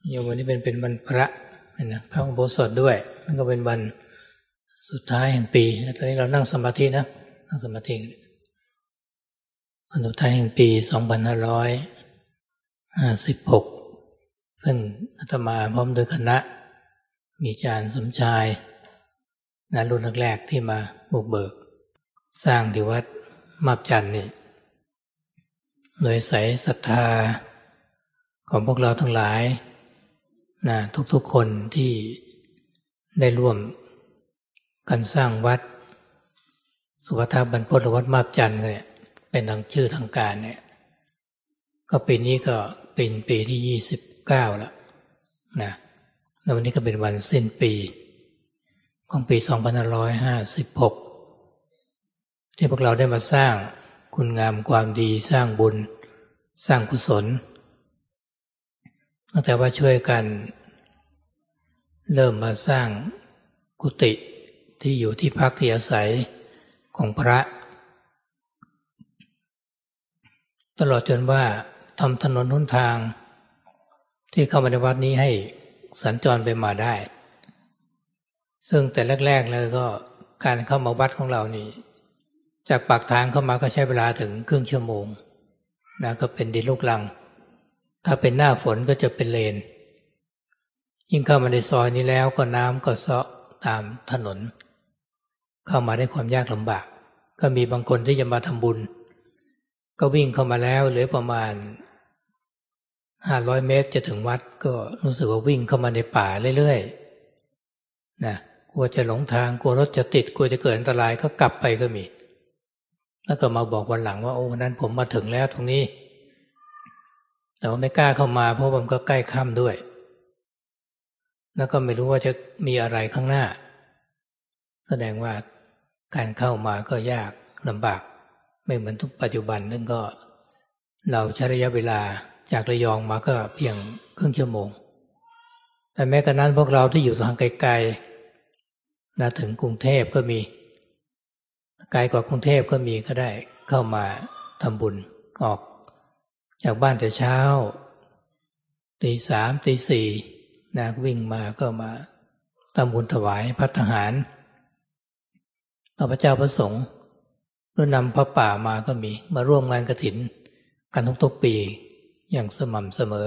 อย่างวันนี้เป็นวันพระนะพระอุโบสถด้วยนั่นก็เป็นวันสุดท้ายแห่งปีตอนนี้เรานั่งสมาธินะนั่งสมาธิวันสุดท้ายแห่งปี2556ซึ่งอาตมาพร้อมด้วยคณะมีอาจารย์สมชายรุ่นแรกๆที่มาบุกเบิกสร้างที่วัดมาบจันทร์นี่โดยใส่ศรัทธาของพวกเราทั้งหลายทุกๆคนที่ได้ร่วมกันสร้างวัดสุวัฒบรรพตวัดมาบจันทร์เนี่ยเป็นทางชื่อทางการเนี่ยก็ปีนี้ก็เป็นปีที่29แล้วนะแล้ววันนี้ก็เป็นวันสิ้นปีของปี2556ที่พวกเราได้มาสร้างคุณงามความดีสร้างบุญสร้างกุศลแต่ว่าช่วยกันเริ่มมาสร้างกุฏิที่อยู่ที่พักที่อาศัยของพระตลอดจนว่าทำถนนหนทางที่เข้ามาในวัดนี้ให้สัญจรไปมาได้ซึ่งแต่แรกๆเลยก็การเข้ามาวัดของเรานี่จากปากทางเข้ามาก็ใช้เวลาถึงครึ่งชั่วโมงก็เป็นดินลูกรังถ้าเป็นหน้าฝนก็จะเป็นเลนยิ่งเข้ามาในซอยนี้แล้วก็น้ำก็เซาะตามถนนเข้ามาได้ความยากลำบากก็มีบางคนที่จะมาทำบุญก็วิ่งเข้ามาแล้วเหลือประมาณ500 เมตรจะถึงวัดก็รู้สึกว่าวิ่งเข้ามาในป่าเรื่อยๆกลัวจะหลงทางกลัวรถจะติดกลัวจะเกิดอันตรายก็กลับไปก็มีแล้วก็มาบอกวันหลังว่าโอ้นั้นผมมาถึงแล้วตรงนี้แต่ว่าไม่กล้าเข้ามาเพราะมันก็ใกล้ค่ำด้วยแล้วก็ไม่รู้ว่าจะมีอะไรข้างหน้าแสดงว่าการเข้ามาก็ยากลำบากไม่เหมือนทุกปัจจุบันนึงก็เราใช้ระยะเวลาจากระยองมาก็เพียงครึ่งชั่วโมงแต่แม้กระนั้นพวกเราที่อยู่ทางไกลๆถึงกรุงเทพก็มีไกลกว่ากรุงเทพก็มีก็ได้เข้ามาทำบุญออกจากบ้านแต่เช้าตี 3 ตี 4วิ่งมาก็มาทำบุญถวายภัตตาหารต่อพระเจ้าพระสงฆ์หรือนำพระป่ามาก็มีมาร่วมงานกฐินกันทุกๆปีอย่างสม่ำเสมอ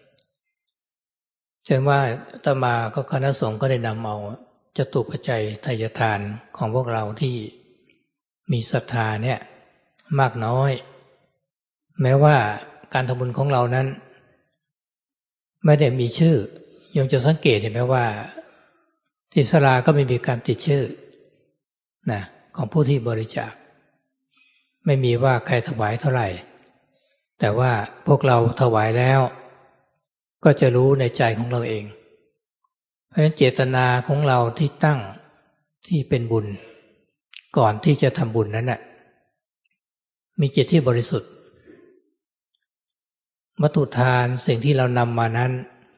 เช่นว่าอาตมาก็คณะสงฆ์ก็ได้นำเอาจตุปัจจัยทายทานของพวกเราที่มีศรัทธาเนี่ยมากน้อยแม้ว่าการทำบุญของเรานั้นไม่ได้มีชื่อยังจะสังเกตเห็นไหมว่าที่ศาลาก็ไม่มีการติดชื่อของผู้ที่บริจาคไม่มีว่าใครถวายเท่าไหร่แต่ว่าพวกเราถวายแล้วก็จะรู้ในใจของเราเองเพราะฉะนั้นเจตนาของเราที่ตั้งที่เป็นบุญก่อนที่จะทำบุญนั้นมีจิตที่บริสุทธิ์วัตถุทานสิ่งที่เรานำมานั้น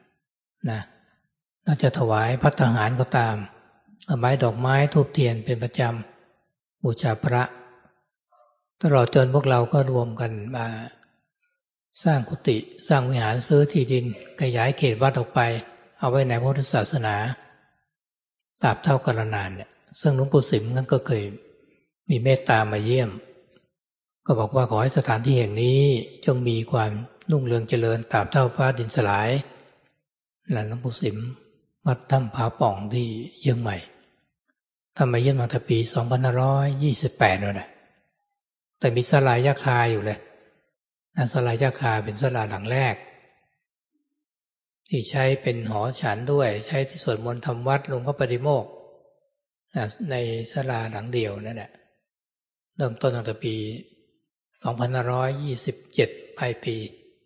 เราจะถวายภัตตาหารก็ตามถวายดอกไม้ธูปเทียนเป็นประจำบูชาพระตลอดจนพวกเราก็รวมกันมาสร้างกุฏิสร้างวิหารซื้อที่ดินขยายเขตวัดออกไปเอาไว้ในพุทธศาสนาตราบเท่ากาลนานเนี่ยซึ่งหลวงปู่สิมท่านก็เคยมีเมตตามาเยี่ยมก็บอกว่าขอให้สถานที่แห่งนี้จงมีความรุ่งเรืองเจริญตราบเท่าฟ้าดินสลายหลวงปู่สิมวัดถ้ำผาป่องที่เชียงใหม่ทำมาเยี่ยมมาตั้งปี2528นั่นแหละแต่มีศาลายาคาอยู่เลยศาลายาคาเป็นศาลาหลังแรกที่ใช้เป็นหอฉันด้วยใช้ที่สวดมนต์ทำวัดหลวงพ่อปฏิโมกข์ในศาลาหลังเดียวนั่นแหละเริ่มต้นตั้งแต่ปี2527ปลายปี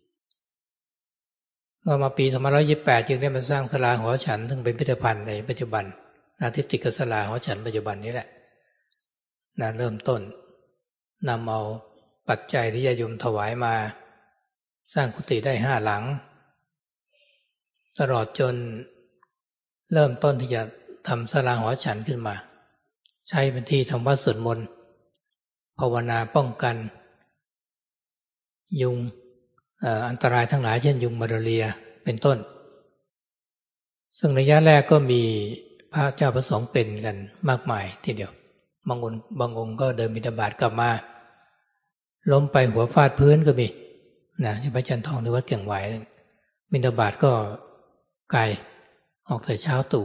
เมื่อมาปี2528จึงได้มาสร้างศาลาหอฉันซึ่งเป็นพิพิธภัณฑ์ในปัจจุบันที่ติดกับศาลาหอฉันปัจจุบันนี้แหละเริ่มต้นนำเอาปัจจัยที่ญาติโยมถวายมาสร้างกุฏิได้5 หลังตลอดจนเริ่มต้นที่จะทำศาลาหอฉันขึ้นมาใช้เป็นที่ทำวัดสวดมนต์ภาวนาป้องกันยุงอันตรายทั้งหลายเช่นยุงมาลาเรียเป็นต้นซึ่งระยะแรกก็มีพระเจ้าประสงค์เป็นกันมากมายทีเดียวบางองค์ก็เดินบิณฑบาตกลับมาล้มไปหัวฟาดพื้นก็มีนะที่พระจันทร์ทองในวัดเก่งไหวบิณฑบาตก็ไกลออกแต่เช้าตู่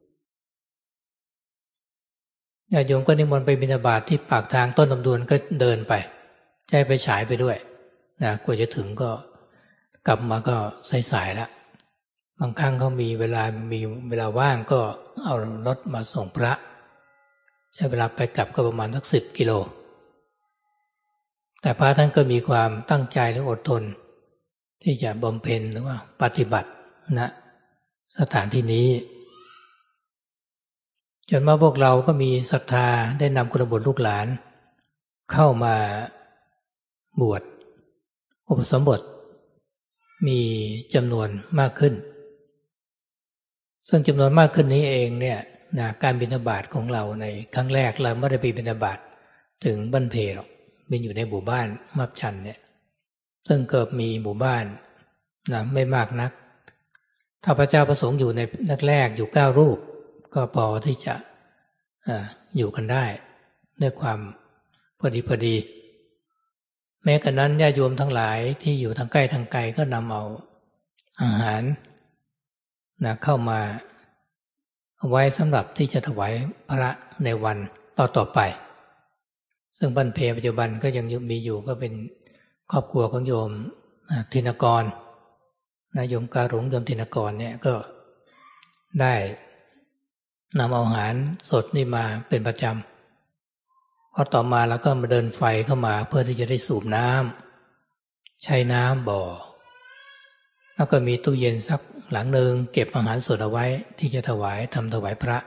ญาติโยมก็นิมนต์ไปบิณฑบาตที่ปากทางต้นลำดวนก็เดินไปใช้ไฟฉายไปด้วยนะกว่าจะถึงก็กลับมาก็สายๆแล้วบางครั้งเขามีเวลาว่างก็เอารถมาส่งพระใช้เวลาไปกลับก็ประมาณสัก10 กิโลแต่พระท่านก็มีความตั้งใจและอดทนที่จะบำเพ็ญหรือว่าปฏิบัติณสถานที่นี้จนมาพวกเราก็มีศรัทธาได้นำกุลบุตรลูกหลานเข้ามาบวชอุปสมบทมีจำนวนมากขึ้นซึ่งจำนวนมากขึ้นนี้เองเนี่ยนะการบิณฑบาตของเราในครั้งแรกเราไม่ได้ไปบิณฑบาตถึงบ้านเพหรอกบินอยู่ในหมู่บ้านมับชันเนี่ยซึ่งเกิดมีหมู่บ้านนะไม่มากนักถ้าพระเจ้าประสงค์อยู่ในแรกๆอยู่9 รูปก็พอที่จะอยู่กันได้ด้วยความพอดีแม้กระนั้นญาติโยมทั้งหลายที่อยู่ทางใกล้ทางไกลก็นำเอาอาหารนะเข้ามาเอาไว้สำหรับที่จะถวายพระในวันต่อไปซึ่งบ้านเพปัจจุบันก็ยังมีอยู่ก็เป็นครอบครัวของโยมธินกรนะโยมการุงโยมธินกรเนี่ยก็ได้นำอาหารสดนี่มาเป็นประจำพอต่อมาแล้วก็มาเดินไฟเข้ามาเพื่อที่จะได้สูบน้ำใช้น้ำบ่อแล้วก็มีตู้เย็นสักหลังหนึ่งเก็บอาหารสดเอาไว้ที่จะถวายพระ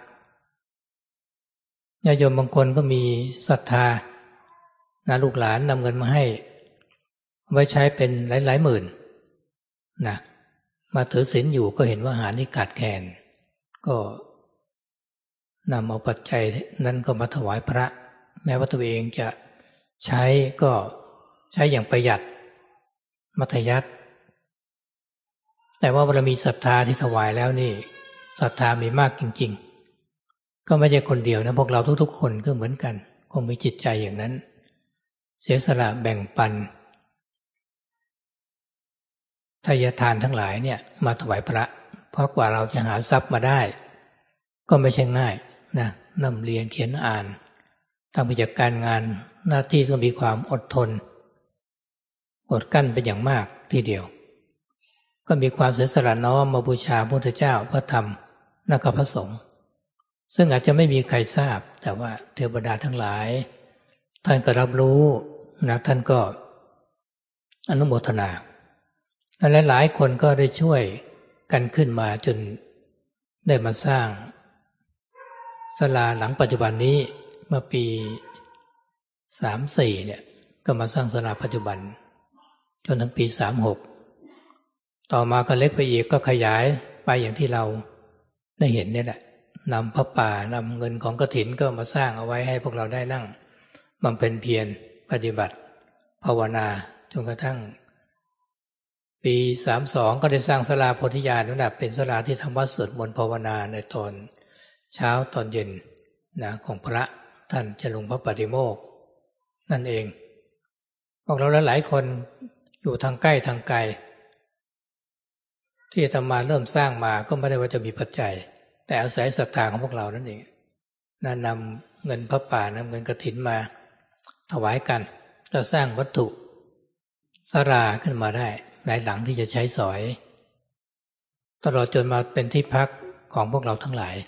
ญาติโยมบางคนก็มีศรัทธานะลูกหลานนำเงินมาให้ไว้ใช้เป็นหลายหมื่นนะมาถือศีลอยู่ก็เห็นว่าอาหารนี่ขาดแคลนก็นำเอาปัจจัยนั้นก็มาถวายพระแม้ว่าตัวเองจะใช้ก็ใช้อย่างประหยัดมัธยัสถ์แต่ว่าเวลามีศรัทธาที่ถวายแล้วนี่ศรัทธามีมากจริงๆก็ไม่ใช่คนเดียวนะพวกเราทุกๆคนก็เหมือนกันคงมีจิตใจอย่างนั้นเสียสละแบ่งปันทายทานทั้งหลายเนี่ยมาถวายพระเพราะกว่าเราจะหาทรัพย์มาได้ก็ไม่ใช่ง่ายนะนำเรียนเขียนอ่านทำกิจการงานหน้าที่ก็มีความอดทนอดกั้นเป็นอย่างมากทีเดียวก็มีความเสียสละน้อมมาบูชาพระพุทธเจ้าพระธรรมและก็พระสงฆ์ซึ่งอาจจะไม่มีใครทราบแต่ว่าเทวดาทั้งหลายท่านก็รับรู้นะท่านก็อนุโมทนาและหลายคนก็ได้ช่วยกันขึ้นมาจนได้มาสร้างศาลาหลังปัจจุบันนี้เมื่อปี34เนี่ยก็มาสร้างศาลาปัจจุบันจนถึงปี36ต่อมาก็เล็กไปอีกก็ขยายไปอย่างที่เราได้เห็นเนี่ยแหละนำพระป่านำเงินของกฐินก็มาสร้างเอาไว้ให้พวกเราได้นั่งบำเพ็ญเพียรปฏิบัติภาวนาจนกระทั่งปี32ก็ได้สร้างศาลาโพธิญาณนั่นแหละเป็นศาลาที่ทำวัดสวดมนต์ภาวนาในตอนเช้าตอนเย็นนะของพระท่านจะลงพระปฏิโมกข์นั่นเองพวกเราหลายคนอยู่ทางใกล้ทางไกลที่อาตมาเริ่มสร้างมาก็ไม่ได้ว่าจะมีปัจจัยแต่อาศัยศรัทธาของพวกเรานั่นเองนำเงินพระป่านำเงินกฐินมาถวายกันก็สร้างวัตถุศาลาขึ้นมาได้หลายหลังที่จะใช้สอยตลอดจนมาเป็นที่พักของพวกเราทั้งหลาย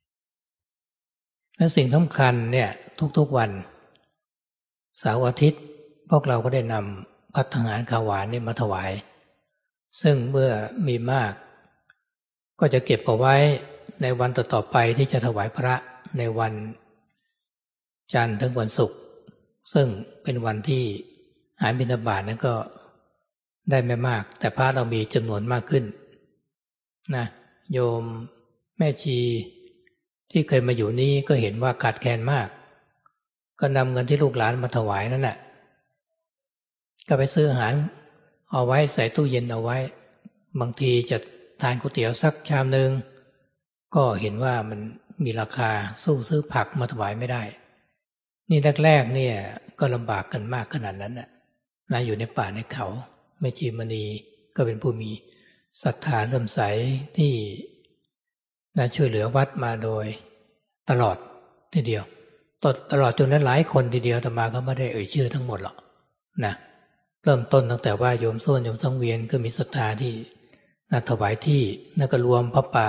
และสิ่งสำคัญเนี่ยทุกๆวันเสาร์อาทิตย์พวกเราก็ได้นำภัตตาหารข้าวหวานนี่มาถวายซึ่งเมื่อมีมากก็จะเก็บเอาไว้ในวันต่อๆไปที่จะถวายพระในวันจันทร์ถึงวันศุกร์ซึ่งเป็นวันที่หาบิณฑบาตนั้นก็ได้ไม่มากแต่พระเรามีจำนวนมากขึ้นนะโยมแม่ชีที่เคยมาอยู่นี้ก็เห็นว่าขาดแคลนมากก็นำเงินที่ลูกหลานมาถวายนั่นแหละก็ไปซื้ออาหารเอาไว้ใส่ตู้เย็นเอาไว้บางทีจะทานก๋วยเตี๋ยวสักชามนึงก็เห็นว่ามันมีราคาสู้ซื้อผักมาถวายไม่ได้นี่แรกๆเนี่ยก็ลำบากกันมากขนาดนั้นนะอยู่ในป่าในเขาแม่ชีมณีก็เป็นผู้มีศรัทธาเลื่อมใสที่ช่วยเหลือวัดมาโดยตลอดทีเดียวตลอดจนหลายคนทีเดียวแต่มาก็ไม่ได้เอ่ยชื่อทั้งหมดหรอกนะเริ่มต้นตั้งแต่ว่าโยมส้วนโยมสังเวียนก็มีศรัทธาที่ถวายที่ก็รวมพระป่า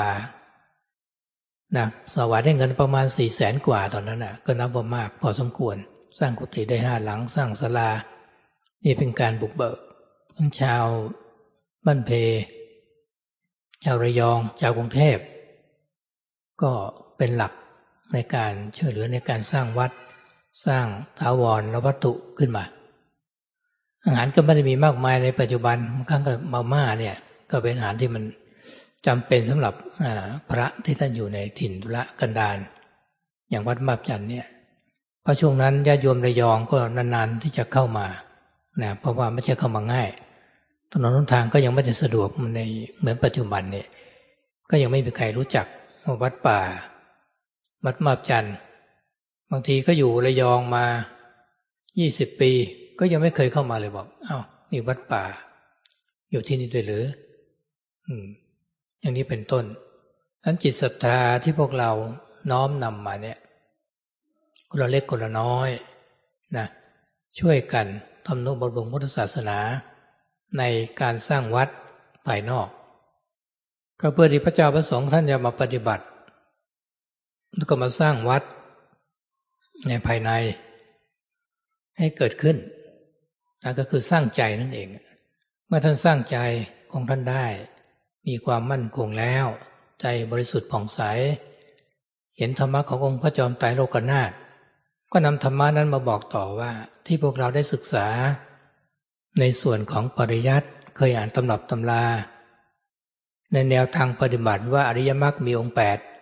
สวายได้เงินประมาณ400,000 กว่าตอนนั้นก็นับว่ามากพอสมควรสร้างกุฏิได้5 หลังสร้างศาลานี่เป็นการบุกเบิกชาวบ้านเพชาวระยองชาวกรุงเทพก็เป็นหลักในการช่วยเหลือในการสร้างวัดสร้างถาวรและวัตถุขึ้นมาอาหารก็ไม่ได้มีมากมายในปัจจุบันบางครั้งก็มาม่าเนี่ยก็เป็นอาหารที่มันจำเป็นสำหรับพระที่ท่านอยู่ในถิ่นทุรกันดารอย่างวัดมาบจันเนี่ยเพราะช่วงนั้นญาติโยมระยองก็นานๆที่จะเข้ามาเพราะว่าไม่ใช่เข้ามาง่ายถนนหนทางก็ยังไม่ได้สะดวกเหมือนปัจจุบันเนี่ยก็ยังไม่มีใครรู้จักวัดป่าวัดมาบจันบางทีก็อยู่ระยองมา20 ปีก็ยังไม่เคยเข้ามาเลยบอกอ้าวนี่วัดป่าอยู่ที่นี่ด้วยหรืออย่างนี้เป็นต้นนั้นจิตศรัทธาที่พวกเราน้อมนำมาเนี่ยคนละเล็กคนละน้อยช่วยกันทำนุบำรุงพุทธศาสนาในการสร้างวัดภายนอกก็เพื่อที่พระเจ้าพระสงฆ์ท่านจะมาปฏิบัติแล้วก็มาสร้างวัดในภายในให้เกิดขึ้นก็คือสร้างใจนั่นเองเมื่อท่านสร้างใจของท่านได้มีความมั่นคงแล้วใจบริสุทธิ์ผ่องใสเห็นธรรมะขององค์พระจอมไตรโลกนาถก็นำธรรมะนั้นมาบอกต่อว่าที่พวกเราได้ศึกษาในส่วนของปริยัติเคยอ่านตำรับตำราในแนวทางปฏิบัติว่าอริยมรรคมีองค์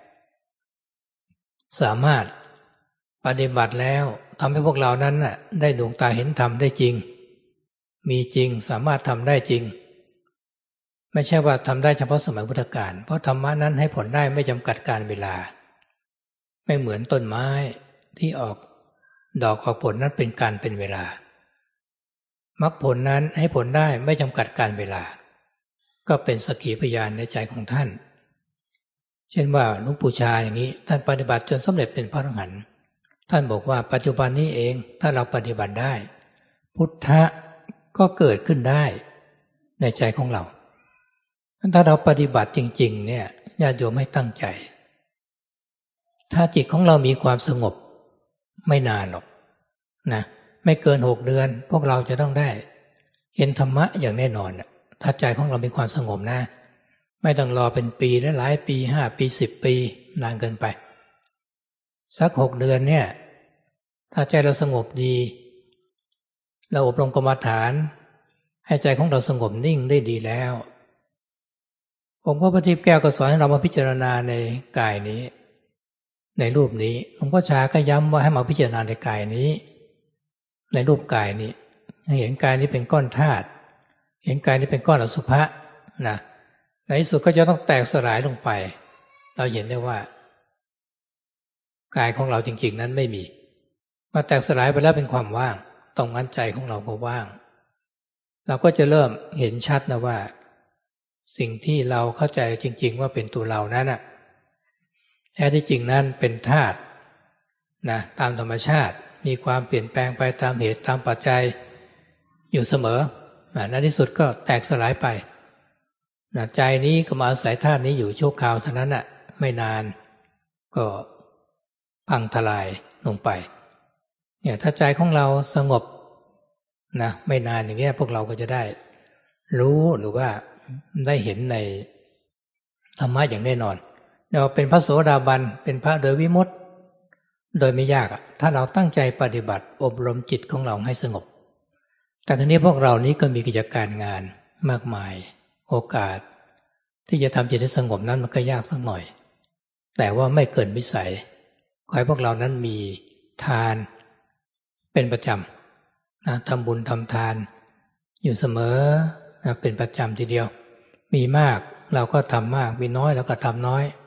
8สามารถปฏิบัติแล้วทำให้พวกเรานั้นได้ดวงตาเห็นธรรมได้จริงมีจริงสามารถทำได้จริงไม่ใช่ว่าทำได้เฉพาะสมัยพุทธกาลเพราะธรรมะนั้นให้ผลได้ไม่จำกัดการเวลาไม่เหมือนต้นไม้ที่ออกดอกออกผลนั้นเป็นการเป็นเวลามรรคผลนั้นให้ผลได้ไม่จำกัดการเวลาก็เป็นสักขีพยานในใจของท่านเช่นว่าหลวงปู่ชาอย่างนี้ท่านปฏิบัติจนสำเร็จเป็นพระอรหันต์ท่านบอกว่าปัจจุบันนี้เองถ้าเราปฏิบัติได้พุทธะก็เกิดขึ้นได้ในใจของเราถ้าเราปฏิบัติจริงๆเนี่ยญาติโยมให้ตั้งใจถ้าจิตของเรามีความสงบไม่นานหรอกไม่เกิน6 เดือนพวกเราจะต้องได้เห็นธรรมะอย่างแน่นอนถ้าใจของเรามีความสงบไม่ต้องรอเป็นปีและหลายปี5 ปี10 ปีนานเกินไปสัก6 เดือนเนี่ยถ้าใจเราสงบดีเราอบรมกรรมฐานให้ใจของเราสงบนิ่งได้ดีแล้วองค์พระพุทธแก้วก็สอนให้เรามาพิจารณาในกายนี้ในรูปนี้หลวงพ่อชาก็ย้ำว่าให้มาพิจารณาในกายนี้ในรูปกายนี้ให้เห็นกายนี้เป็นก้อนธาตุเห็นกายนี้เป็นก้อนอสุภะในที่สุดก็จะต้องแตกสลายลงไปเราเห็นได้ว่ากายของเราจริงๆนั้นไม่มีมาแตกสลายไปแล้วเป็นความว่างตรงนั้นใจของเราก็ว่างเราก็จะเริ่มเห็นชัดนะว่าสิ่งที่เราเข้าใจจริงๆว่าเป็นตัวเรานั้นแท้ที่จริงนั้นเป็นธาตุตามธรรมชาติมีความเปลี่ยนแปลงไปตามเหตุตามปัจจัยอยู่เสมอในที่สุดก็แตกสลายไปใจนี้ก็มาอาศัยธาตุนี้อยู่ชั่วคราวเท่านั้นไม่นานก็พังทลายลงไปเนี่ยถ้าใจของเราสงบไม่นานอย่างเงี้ยพวกเราก็จะได้รู้หรือว่าได้เห็นในธรรมะอย่างแน่นอนเราเป็นพระโสดาบันเป็นพระโดยวิมุตติโดยไม่ยากถ้าเราตั้งใจปฏิบัติอบรมจิตของเราให้สงบแต่ทีนี้พวกเรานี้ก็มีกิจการงานมากมายโอกาสที่จะทำจิตให้สงบนั้นมันก็ยากสักหน่อยแต่ว่าไม่เกินวิสัยขอให้พวกเรานั้นมีทานเป็นประจำทำบุญทำทานอยู่เสมอเป็นประจำทีเดียวมีมากเราก็ทำมากมีน้อยเราก็ทำน้อย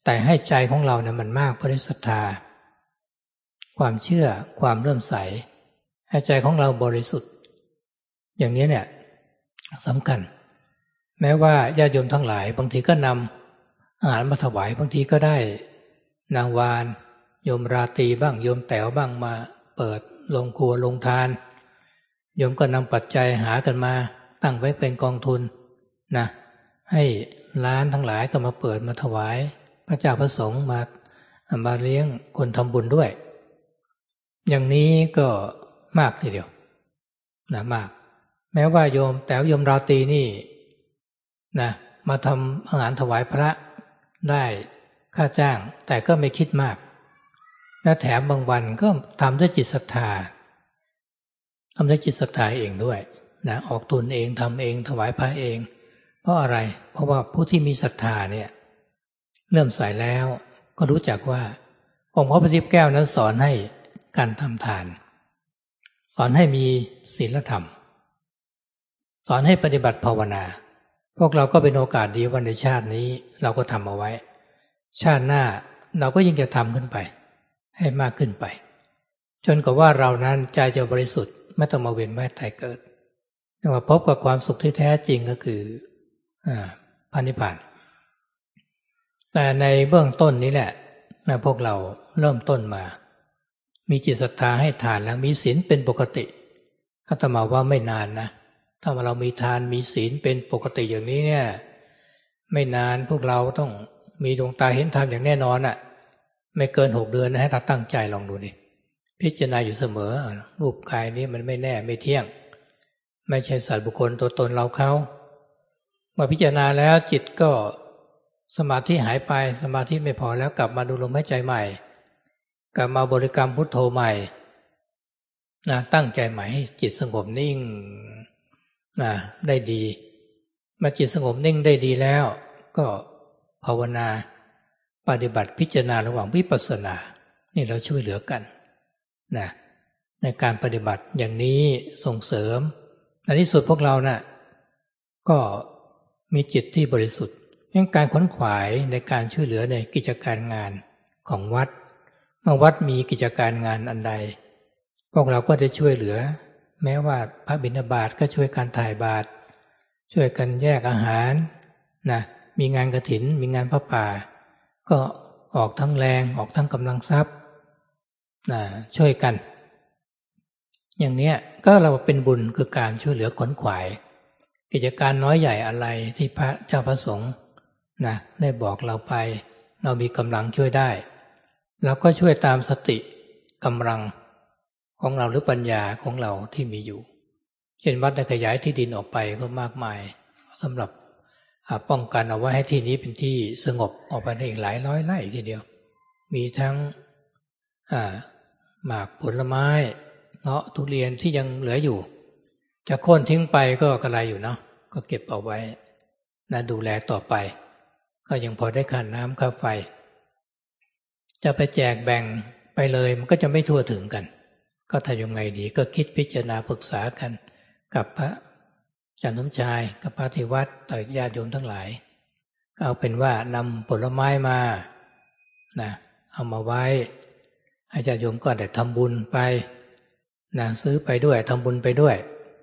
แต่ให้ใจของเราเนี่ยมันมากเพราะศรัทธาความเชื่อความเลื่อมใสให้ใจของเราบริสุทธิ์อย่างนี้เนี่ยสำคัญแม้ว่าญาติโยมทั้งหลายบางทีก็นำอาหารมาถวายบางทีก็ได้นางวานโยมราตรีบ้างโยมแต๋วบ้างมาเปิดโรงครัวโรงทานโยมก็นำปัจจัยหากันมาตั้งไว้เป็นกองทุนนะให้ร้านทั้งหลายก็มาเปิดมาถวายพระเจ้าพระสงฆ์มาเลี้ยงคนทำบุญด้วยอย่างนี้ก็มากทีเดียวนะมากแม้ว่าโยมแต๋วโยมราตรีนี่นะมาทำอาหารถวายพระได้ค่าจ้างแต่ก็ไม่คิดมากและแถมบางวันก็ทำด้วยจิตศรัทธาทำด้วยจิตศรัทธาเองด้วยนะออกทุนเองทำเองถวายพระเองเพราะอะไรเพราะว่าผู้ที่มีศรัทธาเนี่ยเริ่มใส่แล้วก็รู้จักว่าองค์พระพุทธแก้วนั้นสอนให้การทำทานสอนให้มีศีลธรรมสอนให้ปฏิบัติภาวนาพวกเราก็เป็นโอกาสดีวันในชาตินี้เราก็ทำเอาไว้ชาติหน้าเราก็ยิ่งจะทำขึ้นไปให้มากขึ้นไปจนกว่าเรานั้นใจจะบริสุทธิ์ไม่ต้องมาเวียนว่ายตายเกิดแต่ว่าพบกับความสุขที่แท้จริงก็คือพระนิพพานแต่ในเบื้องต้นนี้แหละพวกเราเริ่มต้นมามีจิตศรัทธาให้ทานแล้วมีศีลเป็นปกติอาตมาว่าไม่นานนะถ้าเรามีทานมีศีลเป็นปกติอย่างนี้เนี่ยไม่นานพวกเราต้องมีดวงตาเห็นธรรมอย่างแน่นอนอ่ะไม่เกิน6 เดือนนะให้เราตั้งใจลองดูดิพิจารณาอยู่เสมอรูปกายนี้มันไม่แน่ไม่เที่ยงไม่ใช่สัตว์บุคคลตัวตนเราเขาเมื่อพิจารณาแล้วจิตก็สมาธิหายไปสมาธิไม่พอแล้วกลับมาดูลมหายใจใหม่กลับมาบริกรรมพุทโธใหม่นะตั้งใจใหม่ให้จิตสงบนิ่งนะได้ดีมาจิตสงบนิ่งได้ดีแล้วก็ภาวนาปฏิบัติพิจารณาระหว่างวิปัสสนานี่เราช่วยเหลือกันนะในการปฏิบัติอย่างนี้ส่งเสริมในที่สุดพวกเรานะก็มีจิตที่บริสุทธิ์เป็นการขวนขวายในการช่วยเหลือในกิจการงานของวัดเมื่อวัดมีกิจการงานอันใดพวกเราก็ได้ช่วยเหลือแม้ว่าพระบิณฑบาตก็ช่วยการถ่ายบาตรช่วยกันแยกอาหารนะมีงานกฐินมีงานพระป่าก็ออกทั้งแรงออกทั้งกำลังทรัพย์นะช่วยกันอย่างนี้ก็เราเป็นบุญคือการช่วยเหลือขวนขวายกิจการน้อยใหญ่อะไรที่พระเจ้าพระสงฆ์นะได้บอกเราไปเรามีกำลังช่วยได้เราก็ช่วยตามสติกำลังของเราหรือปัญญาของเราที่มีอยู่เช่นวัดได้ขยายที่ดินออกไปก็มากมายสำหรับป้องกันเอาไว้ให้ที่นี้เป็นที่สงบออกไปได้อีกหลายร้อยไร่ทีเดียวมีทั้งหมากผลไม้เงาะทุเรียนที่ยังเหลืออยู่จะโค่นทิ้งไปก็กระไรอยู่เนาะก็เก็บเอาไว้นะดูแลต่อไปก็ยังพอได้ค่าน้ำค่าไฟจะไปแจกแบ่งไปเลยมันก็จะไม่ทั่วถึงกันก็ทำยังไงดีก็คิดพิจารณาปรึกษากันกับพระอาจารย์สมชายกับพระที่วัดต่อญาติโยมทั้งหลายก็เอาเป็นว่านำผลไม้มานะเอามาไว้ให้ญาติโยมก็ได้ทำบุญไปนะซื้อไปด้วยทำบุญไปด้วย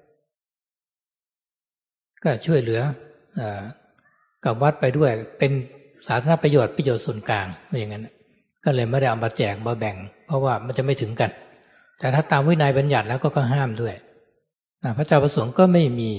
ก็ช่วยเหลือกับวัดไปด้วยเป็นสาธารณประโยชน์ส่วนกลางอย่างนั้นก็เลยไม่ได้เอามาแจกมาแบ่งเพราะว่ามันจะไม่ถึงกันแต่ถ้าตามวินัยบัญญัติแล้วก็ห้ามด้วยพระเจ้าประสงค์ก็ไม่มี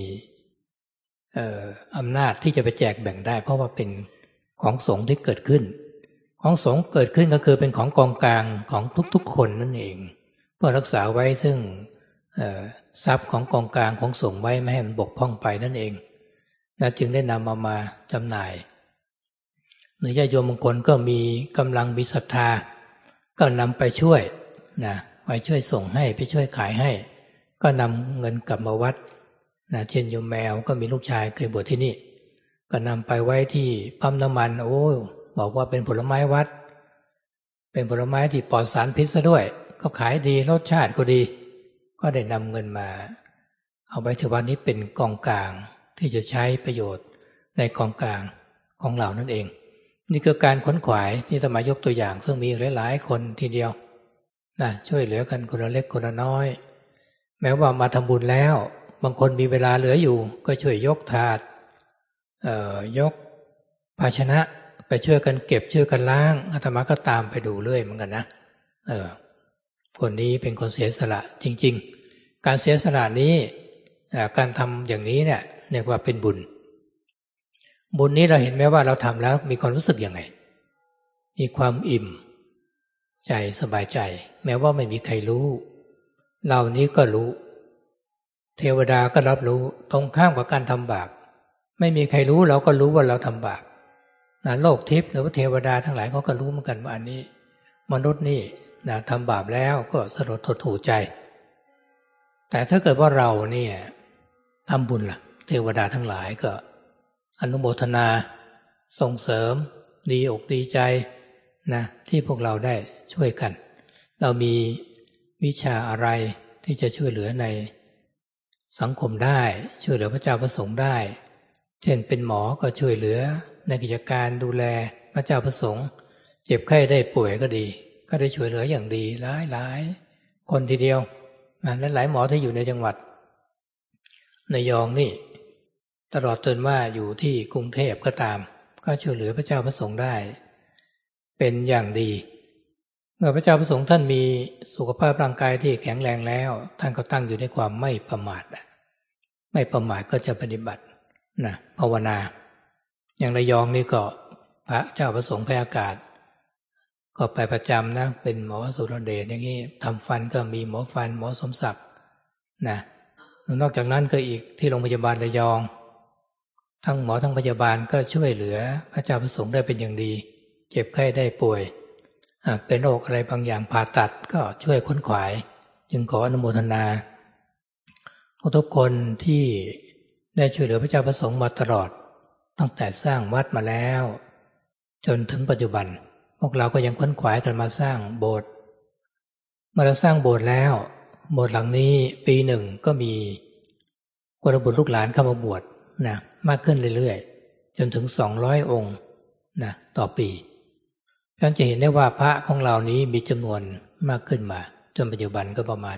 อำนาจที่จะไปแจกแบ่งได้เพราะว่าเป็นของสงฆ์ที่เกิดขึ้นของสงฆ์เกิดขึ้นก็คือเป็นของกองกลางของทุกๆคนนั่นเองเพื่อรักษาไว้ซึ่งทรัพย์ของกองกลางของสงฆ์ไว้ไม่ให้มันบกพร่องไปนั่นเองจึงได้นำมาจำหน่ายหรือญาติโยมบางคนก็มีกำลังมีศรัทธาก็นำไปช่วยนะไปช่วยส่งให้ไปช่วยขายให้ก็นำเงินกลับมาวัดนะเช่นโยมแมวก็มีลูกชายเคยบวชที่นี่ก็นำไปไว้ที่ปั๊มน้ำมันโอ้บอกว่าเป็นผลไม้วัดเป็นผลไม้ที่ปลอดสารพิษซะด้วยก็ขายดีรสชาติก็ดีก็ได้นำเงินมาเอาไว้ที่วัดนี้เป็นกองกลางที่จะใช้ประโยชน์ในกองกลางของเรานั่นเองนี่คือการขวนขวายที่ธรรมายกตัวอย่างซึ่งมีหลายๆคนทีเดียวนะช่วยเหลือกันคนละเล็กคนละน้อยแม้ว่ามาทำบุญแล้วบางคนมีเวลาเหลืออยู่ก็ช่วยยกถาดยกภาชนะไปช่วยกันเก็บช่วยกันล้างอาตมาก็ตามไปดูเรื่อยเหมือนกันนะคนนี้เป็นคนเสียสละจริงๆการเสียสละนี้การทำอย่างนี้เนี่ยเรียกว่าเป็นบุญนี้เราเห็นไหมว่าเราทำแล้วมีความรู้สึกยังไงมีความอิ่มใจสบายใจแม้ว่าไม่มีใครรู้เรานี้ก็รู้เทวดาก็รับรู้ตรงข้ามกับการทำบาปไม่มีใครรู้เราก็รู้ว่าเราทำบาปนะโลกทิพย์หรือว่าเทวดาทั้งหลายเขาก็รู้เหมือนกันว่าอันนี้มนุษย์นี่นะทำบาปแล้วก็สลดหดหู่ใจแต่ถ้าเกิดว่าเราเนี่ยทำบุญล่ะเทวดาทั้งหลายก็อนุโมทนาส่งเสริมดีอกดีใจนะที่พวกเราได้ช่วยกันเรามีวิชาอะไรที่จะช่วยเหลือในสังคมได้ช่วยเหลือพระเจ้าพระสงฆ์ได้เช่นเป็นหมอก็ช่วยเหลือในกิจการดูแลพระเจ้าพระสงฆ์เจ็บไข้ได้ป่วยก็ดีก็ได้ช่วยเหลืออย่างดีหลายคนทีเดียวและหลายหมอที่อยู่ในจังหวัดระยองนี่ตลอดจนว่าอยู่ที่กรุงเทพก็ตามก็ช่วยเหลือพระเจ้าพระสงฆ์ได้เป็นอย่างดีเมื่อพระเจ้าพระสงฆ์ท่านมีสุขภาพร่างกายที่แข็งแรงแล้วท่านก็ตั้งอยู่ในความไม่ประมาทไม่ประมาทก็จะปฏิบัตินะภาวนาอย่างระยองนี่ก็พระเจ้าพระสงฆ์พระอากาศก็ไปประจำนะเป็นหมอสุรเดชอย่างนี้ทำฟันก็มีหมอฟันหมอสมศักดิ์นะนอกจากนั้นก็อีกที่โรงพยาบาลระยองทั้งหมอทั้งพยาบาลก็ช่วยเหลือพระเจ้าพระสงฆ์ได้เป็นอย่างดีเจ็บไข้ได้ป่วยเป็นโรคอะไรบางอย่างผ่าตัดก็ช่วยค้นขวายจึงขออนุโมทนาทุกคนที่ได้ช่วยเหลือพระเจ้าพระสงฆ์มาตลอดตั้งแต่สร้างวัดมาแล้วจนถึงปัจจุบันพวกเราก็ยังค้นขวายกันมาสร้างโบสถ์เมื่อเราสร้างโบสถ์แล้วโบสถ์หลังนี้ปีหนึ่งก็มีกุลบุตรลูกหลานเข้ามาบวชนะมากขึ้นเรื่อยๆจนถึง200 องค์นะต่อปีท่านจะเห็นได้ว่าพระของเรานี้มีจำนวนมากขึ้นมาจนปัจจุบันก็ประมาณ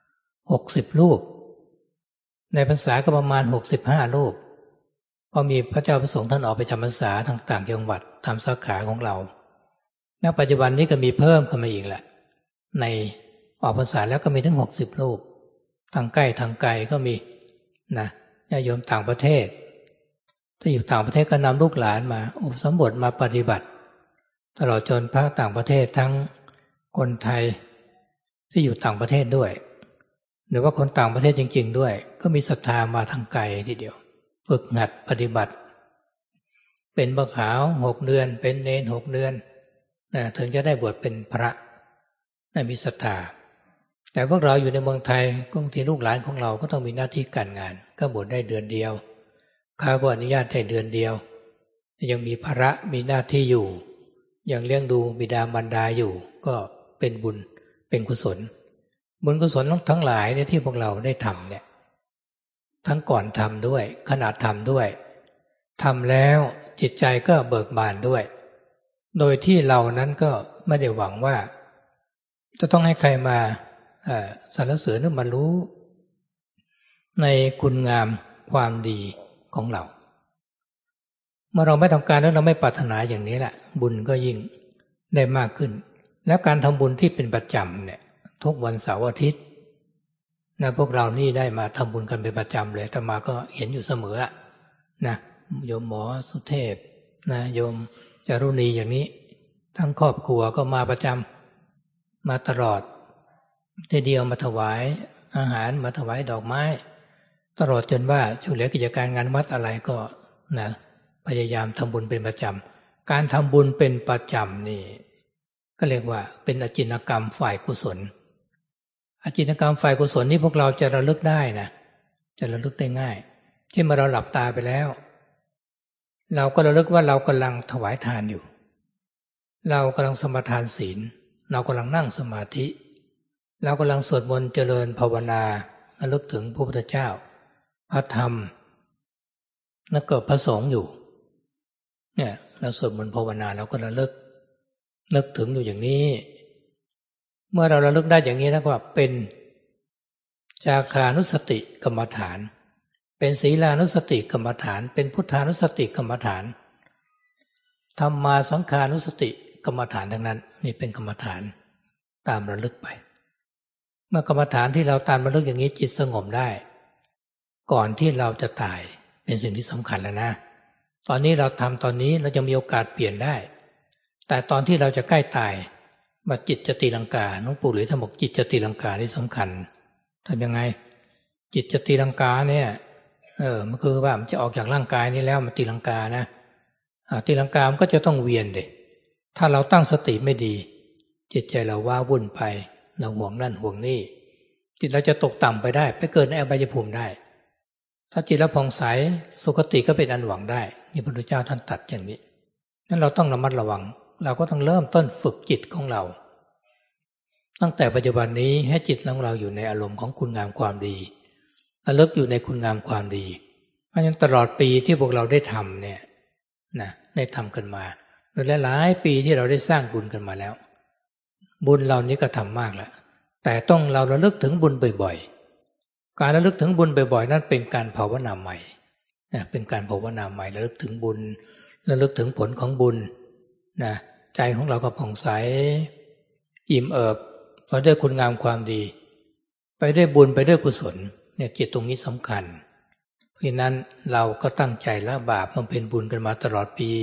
60 รูปในพรรษาก็ประมาณ65 รูปพอมีพระเจ้าพระสงฆ์ท่านออกไปจำพรรษาต่างๆจังหวัดตามสาขาของเราณปัจจุบันนี้ก็มีเพิ่มขึ้นมาอีกแหละในออกพรรษาแล้วก็มีถึง60 รูปทางใกล้ทางไกลก็มีนะญาติโยมต่างประเทศถ้าอยู่ต่างประเทศก็นำลูกหลานมาอุปสมบทมาปฏิบัติตลอดจนพระต่างประเทศทั้งคนไทยที่อยู่ต่างประเทศด้วยหรือว่าคนต่างประเทศจริงๆด้วยก็มีศรัทธามาทางไกลทีเดียวฝึกหัดปฏิบัติเป็นบักขาว6 เดือนเป็นเณร6 เดือนนะถึงจะได้บวชเป็นพระได้มีศรัทธาแต่พวกเราอยู่ในเมืองไทยบางทีลูกหลานของเราก็ต้องมีหน้าที่การงานก็บวชได้เดือนเดียวข้าก็อนุญาตได้เดือนเดียวยังมีภาระมีหน้าที่อยู่ยังเลี้ยงดูบิดามารดาอยู่ก็เป็นบุญเป็นกุศลบุญกุศลทั้งหลายเนี่ยที่พวกเราได้ทำเนี่ยทั้งก่อนทำด้วยขณะทำด้วยทำแล้วจิตใจก็เบิกบานด้วยโดยที่เรานั้นก็ไม่ได้หวังว่าจะต้องให้ใครมาสรรเสริญหรือมารู้ในคุณงามความดีของเราเมื่อเราไม่ต้องการแล้วเราไม่ปรารถนาอย่างนี้แหละบุญก็ยิ่งได้มากขึ้นแล้วการทำบุญที่เป็นประจำเนี่ยทุกวันเสาร์อาทิตย์นะพวกเรานี่ได้มาทำบุญกันเป็นประจำเลยอาตมาก็เห็นอยู่เสมอนะโยมหมอสุเทพนะโยมจารุณีอย่างนี้ทั้งครอบครัวก็มาประจำมาตลอดทีเดียวมาถวายอาหารมาถวายดอกไม้ตลอดจนว่าช่วยเหลือกิจการงานวัดอะไรก็นะพยายามทำบุญเป็นประจำการทำบุญเป็นประจำนี่ก็เรียกว่าเป็นอจินกรรมฝ่ายกุศลอจินกรรมฝ่ายกุศลนี่พวกเราจะระลึกได้นะจะระลึกได้ง่ายเช่นเมื่อเราหลับตาไปแล้วเราก็ระลึกว่าเรากำลังถวายทานอยู่เรากำลังสมาทานศีลเรากำลังนั่งสมาธิเรากำลังสวดมนต์เจริญภาวนาระลึกถึงพระพุทธเจ้าพระธรรมแล้วก็พระสงฆ์อยู่เนี่ยเราสวดมนต์ภาวนาเราก็ระลึกนึกถึงอยู่อย่างนี้เมื่อเราระลึกได้อย่างนี้แล้วก็เป็นจาคานุสติกรรมฐานเป็นศีลานุสติกรรมฐานเป็นพุทธานุสติกรรมฐานธรรมาสังขานุสติกรรมฐานทั้งนั้นนี่เป็นกรรมฐานตามระลึกไปเมื่อกรรมฐานที่เราตามระลึกอย่างนี้จิตสงบได้ก่อนที่เราจะตายเป็นสิ่งที่สำคัญแล้วนะตอนนี้เราทำตอนนี้เราจะมีโอกาสเปลี่ยนได้แต่ตอนที่เราจะใกล้ตายว่าจิตจะตีลังกาหลวงปู่หรือท่านบอกจิตจะตีลังกานี่สำคัญทำยังไงจิตจะตีลังกาเนี่ยมันคือว่ามันจะออกจากร่างกายนี้แล้วมันตีลังกานะตีลังกามันก็จะต้องเวียนดิถ้าเราตั้งสติไม่ดีจิตใจเราว้าวุ่นไปเราห่วงนั่นห่วงนี่จิตเราจะตกต่ำไปได้ไปเกิดในอบายภูมิได้ถ้าจิตเราผ่องใสสุคติก็เป็นอันหวังได้นี่พระพุทธเจ้าท่านตรัสอย่างนี้นั้นเราต้องระมัดระวังเราก็ต้องเริ่มต้นฝึกจิตของเราตั้งแต่ปัจจุบันนี้ให้จิตของเราอยู่ในอารมณ์ของคุณงามความดีระลึกอยู่ในคุณงามความดีเพราะฉะนั้นตลอดปีที่พวกเราได้ทำเนี่ยนะได้ทำกันมาโดยหลายปีที่เราได้สร้างบุญกันมาแล้วบุญเหล่านี้ก็ทำมากแล้วแต่ต้องเราระลึกถึงบุญบ่อยๆการระลึกถึงบุญบ่อยๆนั้นเป็นการภาวนาใหม่เป็นการภาวนาใหม่ระลึกถึงบุญระลึกถึงผลของบุญนะใจของเราก็ผ่องใสอิ่มเอิบไปด้วยคุณงามความดีไปด้วยบุญไปด้วยกุศลเนี่ยจิตตรงนี้สำคัญเพราะฉะนั้นเราก็ตั้งใจละบาปบำเพ็ญบุญกันมาตลอดปี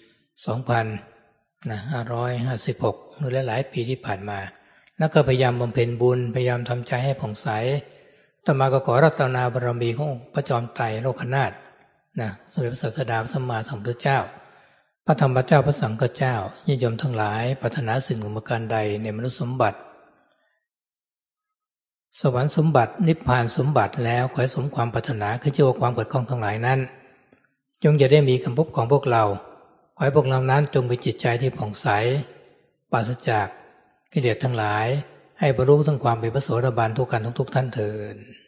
2556หรือหลายๆปีที่ผ่านมาแล้วก็พยายามบำเพ็ญบุญพยายามทำใจให้ผ่องใสต่อมาก็ขอรัตนาบารมีของพระจอมไตรโลกนาถสมเด็จพระศาสดาพระสัมมาสัมพุทธเจ้าพระธรรมเจ้าพระสังฆเจ้าญาติโยมทั้งหลายปรารถนาสิ่งหนึ่งประการใดในมนุษย์สมบัติสวรรค์สมบัตินิพพานสมบัติแล้วขอให้สมความปรารถนาคือเชื่อว่าความเกิดของทั้งหลายนั้นจงจะได้มีคำพบของพวกเราขอให้พวกเรานั้นจงมีจิตใจที่ผ่องใสปราศจากกิเลสทั้งหลายให้บรรลุถึงความเป็นพระโสดาบันทุกท่านทุกท่านเถิด